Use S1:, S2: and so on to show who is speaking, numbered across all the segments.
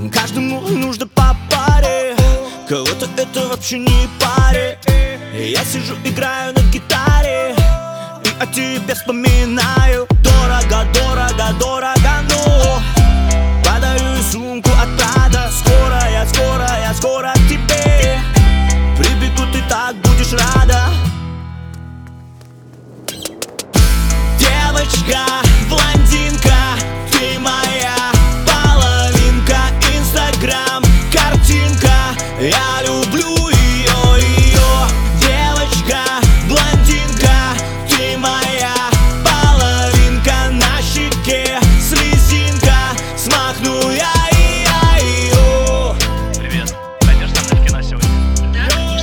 S1: Каждому нужно по паре, кого-то это вообще не парит. Я сижу, играю на гитаре и о тебе вспоминаю. Дорого, дорого, дорого, но подаю сумку от Прада. Скоро я скоро к тебе прибегу, ты так будешь рада. Девочка, блондинка, ты моя половинка. Инстаграм, картинка, я люблю ее. Девочка, блондинка, ты моя половинка. На щеке слезинка, смахну я ее.
S2: Привет, пойдешь со мной в кино сегодня?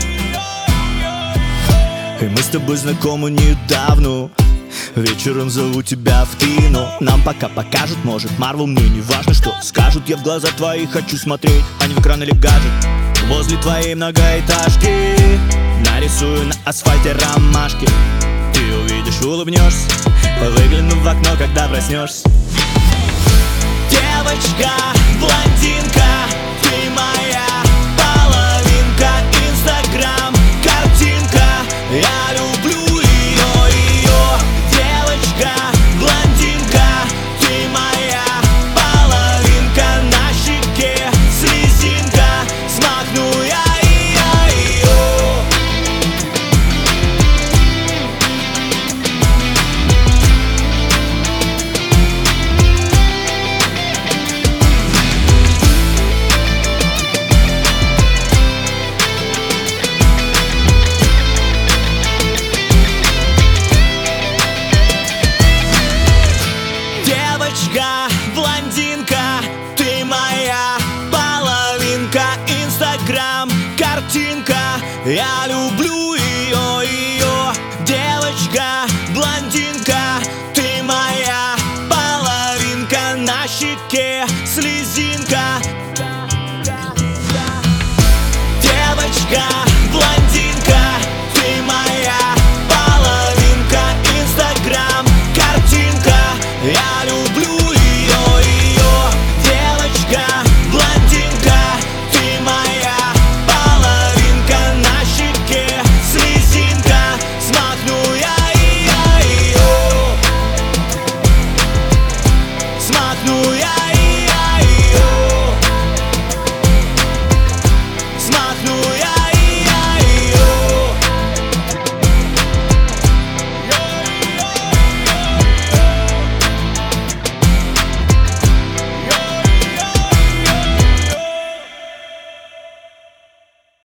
S1: И мы с тобой знакомы недавно. Вечером зову тебя в кино. Нам пока покажут, может, Марвел, мне не важно, что скажут. Я в глаза твои хочу смотреть, а не в экран или гаджет. Возле твоей многоэтажки нарисую на асфальте ромашки. Ты увидишь, улыбнешься, выглянув в окно, когда проснешься. Девочка, блондинка, ты моя половинка. Инстаграм, картинка, я люблю ее. Девочка, блондинка, ты моя половинка. На щеке слезинка, смахну я ее. Девочка, блондинка, ты моя половинка. Инстаграм, картинка, я люблю ее. Девочка, блондинка, ты моя половинка. На щеке слезинка. Девочка,